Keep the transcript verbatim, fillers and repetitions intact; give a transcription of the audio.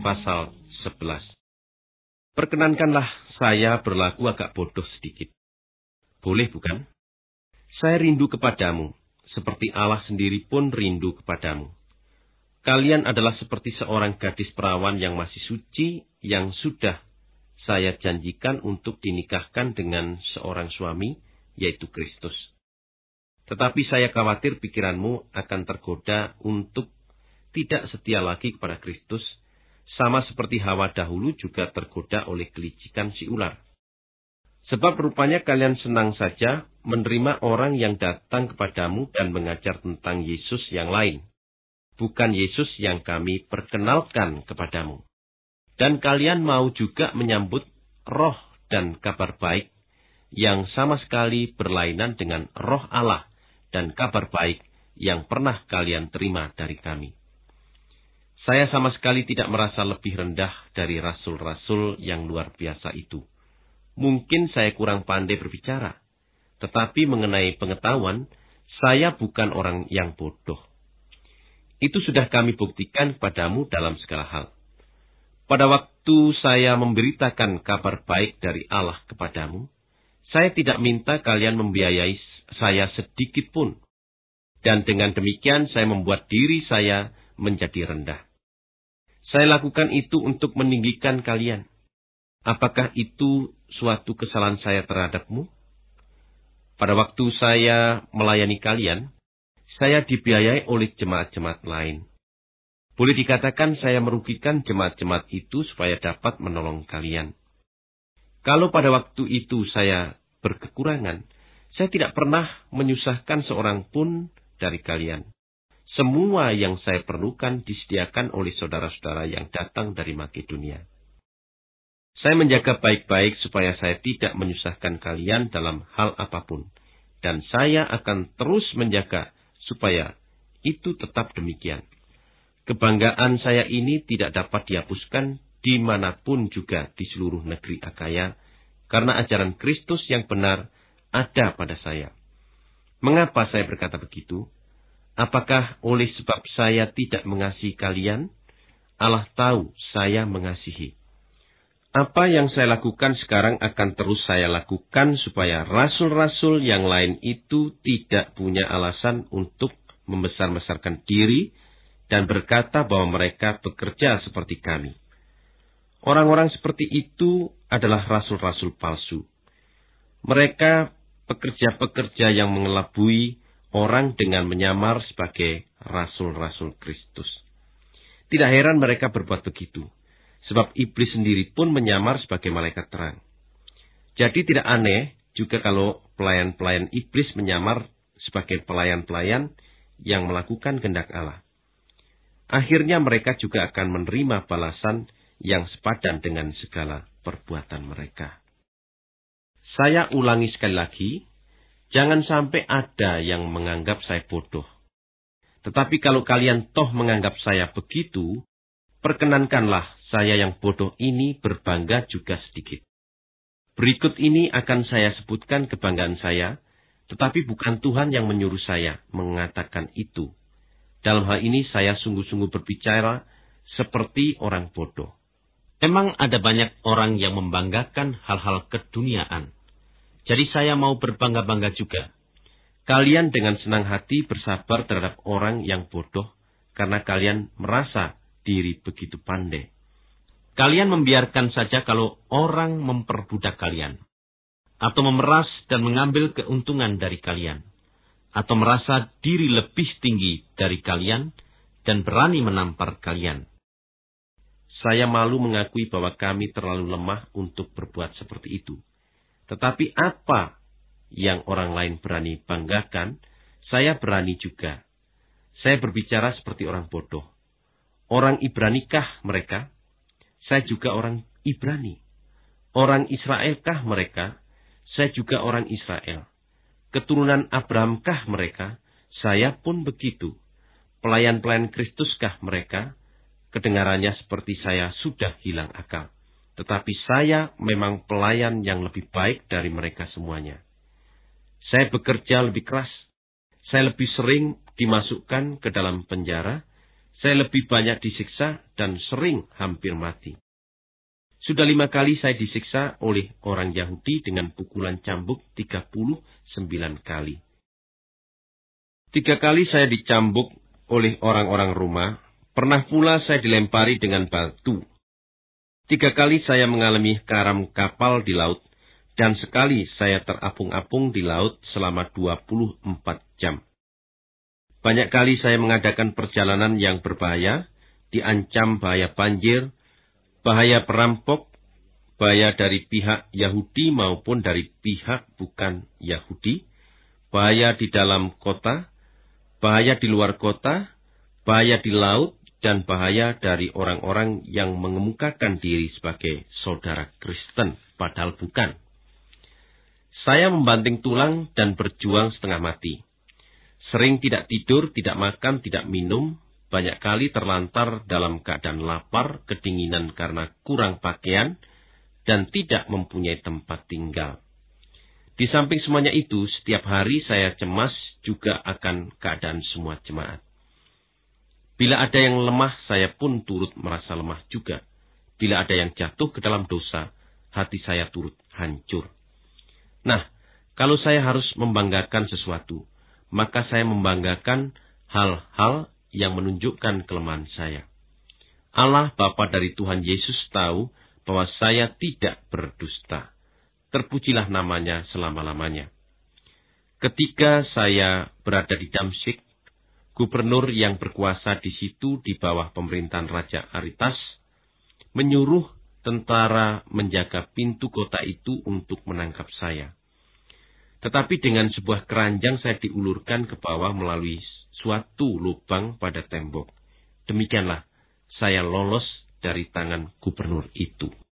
pasal sebelas. Perkenankanlah saya berlaku agak bodoh sedikit. Boleh bukan? Saya rindu kepadamu, seperti Allah sendiri pun rindu kepadamu. Kalian adalah seperti seorang gadis perawan yang masih suci, yang sudah saya janjikan untuk dinikahkan dengan seorang suami, yaitu Kristus. Tetapi saya khawatir pikiranmu akan tergoda untuk tidak setia lagi kepada Kristus, sama seperti Hawa dahulu juga tergoda oleh kelicikan si ular. Sebab rupanya kalian senang saja menerima orang yang datang kepadamu dan mengajar tentang Yesus yang lain, bukan Yesus yang kami perkenalkan kepadamu. Dan kalian mau juga menyambut roh dan kabar baik yang sama sekali berlainan dengan roh Allah dan kabar baik yang pernah kalian terima dari kami. Saya sama sekali tidak merasa lebih rendah dari rasul-rasul yang luar biasa itu. Mungkin saya kurang pandai berbicara, tetapi mengenai pengetahuan, saya bukan orang yang bodoh. Itu sudah kami buktikan kepadamu dalam segala hal. Pada waktu saya memberitakan kabar baik dari Allah kepadamu, saya tidak minta kalian membiayai saya sedikit pun. Dan dengan demikian saya membuat diri saya menjadi rendah. Saya lakukan itu untuk meninggikan kalian. Apakah itu suatu kesalahan saya terhadapmu? Pada waktu saya melayani kalian, saya dibiayai oleh jemaat-jemaat lain. Boleh dikatakan saya merugikan jemaat-jemaat itu supaya dapat menolong kalian. Kalau pada waktu itu saya berkekurangan, saya tidak pernah menyusahkan seorang pun dari kalian. Semua yang saya perlukan disediakan oleh saudara-saudara yang datang dari Makedonia. Saya menjaga baik-baik supaya saya tidak menyusahkan kalian dalam hal apapun. Dan saya akan terus menjaga supaya itu tetap demikian. Kebanggaan saya ini tidak dapat dihapuskan dimanapun juga di seluruh negeri Akaya, karena ajaran Kristus yang benar ada pada saya. Mengapa saya berkata begitu? Apakah oleh sebab saya tidak mengasihi kalian? Allah tahu saya mengasihi. Apa yang saya lakukan sekarang akan terus saya lakukan supaya rasul-rasul yang lain itu tidak punya alasan untuk membesar-besarkan diri dan berkata bahwa mereka bekerja seperti kami. Orang-orang seperti itu adalah rasul-rasul palsu. Mereka pekerja-pekerja yang mengelabui orang dengan menyamar sebagai rasul-rasul Kristus. Tidak heran mereka berbuat begitu. Sebab iblis sendiri pun menyamar sebagai malaikat terang. Jadi tidak aneh juga kalau pelayan-pelayan iblis menyamar sebagai pelayan-pelayan yang melakukan kehendak Allah. Akhirnya mereka juga akan menerima balasan yang sepadan dengan segala perbuatan mereka. Saya ulangi sekali lagi, jangan sampai ada yang menganggap saya bodoh. Tetapi kalau kalian toh menganggap saya begitu, perkenankanlah saya yang bodoh ini berbangga juga sedikit. Berikut ini akan saya sebutkan kebanggaan saya, tetapi bukan Tuhan yang menyuruh saya mengatakan itu. Dalam hal ini saya sungguh-sungguh berbicara seperti orang bodoh. Memang ada banyak orang yang membanggakan hal-hal keduniaan. Jadi saya mau berbangga-bangga juga. Kalian dengan senang hati bersabar terhadap orang yang bodoh, karena kalian merasa diri begitu pandai. Kalian membiarkan saja kalau orang memperbudak kalian, atau memeras dan mengambil keuntungan dari kalian, atau merasa diri lebih tinggi dari kalian dan berani menampar kalian. Saya malu mengakui bahwa kami terlalu lemah untuk berbuat seperti itu. Tetapi apa yang orang lain berani banggakan, saya berani juga. Saya berbicara seperti orang bodoh. Orang Ibranikah mereka? Saya juga orang Ibrani. Orang Israelkah mereka? Saya juga orang Israel. Keturunan Abrahamkah mereka? Saya pun begitu. Pelayan-pelayan Kristuskah mereka? Kedengarannya seperti saya sudah hilang akal. Tetapi saya memang pelayan yang lebih baik dari mereka semuanya. Saya bekerja lebih keras. Saya lebih sering dimasukkan ke dalam penjara. Saya lebih banyak disiksa dan sering hampir mati. Sudah lima kali saya disiksa oleh orang Yahudi dengan pukulan cambuk tiga puluh sembilan kali. Tiga kali saya dicambuk oleh orang-orang Roma. Pernah pula saya dilempari dengan batu. Tiga kali saya mengalami karam kapal di laut. Dan sekali saya terapung-apung di laut selama dua puluh empat jam. Banyak kali saya mengadakan perjalanan yang berbahaya, diancam bahaya banjir, bahaya perampok, bahaya dari pihak Yahudi maupun dari pihak bukan Yahudi, bahaya di dalam kota, bahaya di luar kota, bahaya di laut, dan bahaya dari orang-orang yang mengemukakan diri sebagai saudara Kristen, padahal bukan. Saya membanting tulang dan berjuang setengah mati. Sering tidak tidur, tidak makan, tidak minum, banyak kali terlantar dalam keadaan lapar, kedinginan karena kurang pakaian, dan tidak mempunyai tempat tinggal. Di samping semuanya itu, setiap hari saya cemas juga akan keadaan semua jemaat. Bila ada yang lemah, saya pun turut merasa lemah juga. Bila ada yang jatuh ke dalam dosa, hati saya turut hancur. Nah, kalau saya harus membanggakan sesuatu, maka saya membanggakan hal-hal yang menunjukkan kelemahan saya. Allah Bapa dari Tuhan Yesus tahu bahwa saya tidak berdusta. Terpujilah namanya selama-lamanya. Ketika saya berada di Damsyik, gubernur yang berkuasa di situ di bawah pemerintahan Raja Aretas menyuruh tentara menjaga pintu kota itu untuk menangkap saya. Tetapi dengan sebuah keranjang saya diulurkan ke bawah melalui suatu lubang pada tembok. Demikianlah saya lolos dari tangan gubernur itu.